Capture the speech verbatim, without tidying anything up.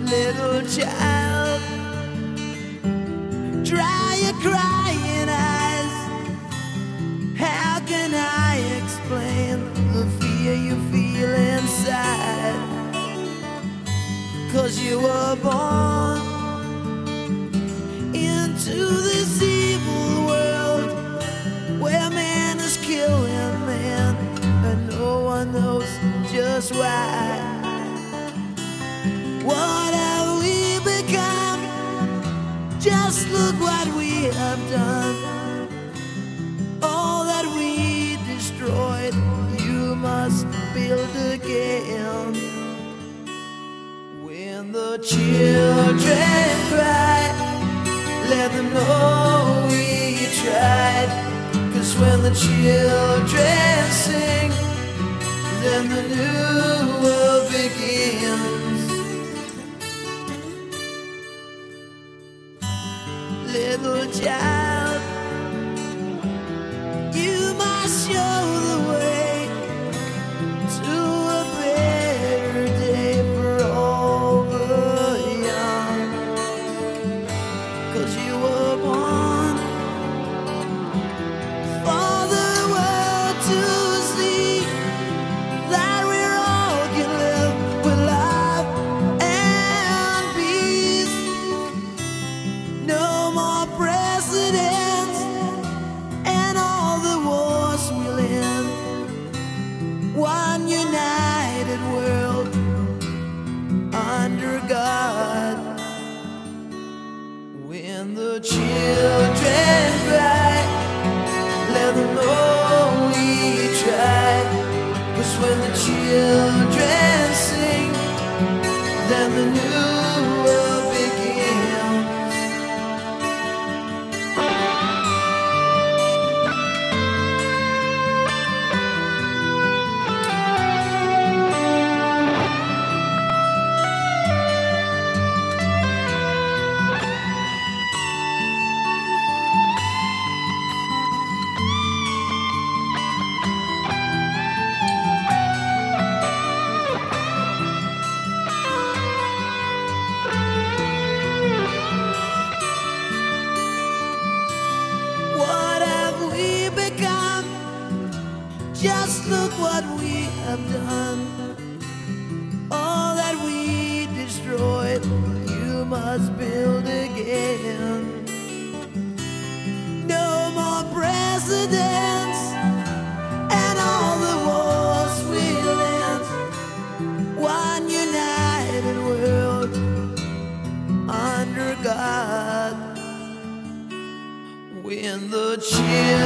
Little child, dry your crying eyes. How can I explain the fear you feel inside? 'Cause you were born into this evil world where man is killing man and no one knows just why. What have we become? Just look what we have done. All that we destroyed, you must build again. When the children cry, let them know we tried. 'Cause when the children sing, then the new world begins. Little child, you must show the way to a better day for all the young. 'Cause you were born for the world to see that we all can live with love and peace. No more presidents and all the wars we'll end. One united world under God. When the children cry, let them know we tried. 'Cause when the children sing, then the new world begins. What have we become? Just look what we have done. All that we destroyed, you must build again. No more presidents and all the wars we'll end. One united world under God. When the children